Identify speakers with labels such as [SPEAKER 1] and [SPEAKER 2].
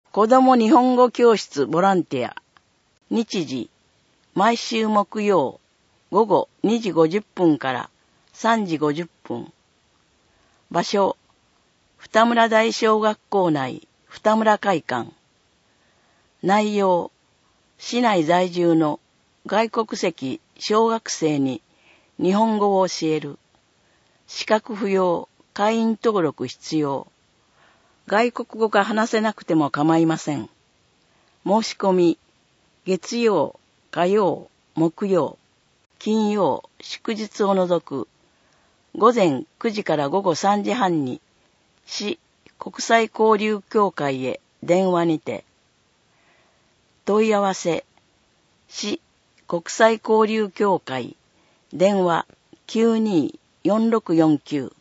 [SPEAKER 1] 子供日本語教室ボランティア。日時、毎週木曜、午後2時50分から3時50分。場所、二村台小学校内、二村会館。内容、市内在住の外国籍小学生に日本語を教える。資格不要、会員登録必要。外国語が話せなくても構いません。申し込み、月曜、火曜、木曜、金曜、祝日を除く、午前9時から午後3時半に、市国際交流協会へ電話にて、問い合わせ、市国際交流協会、電話924649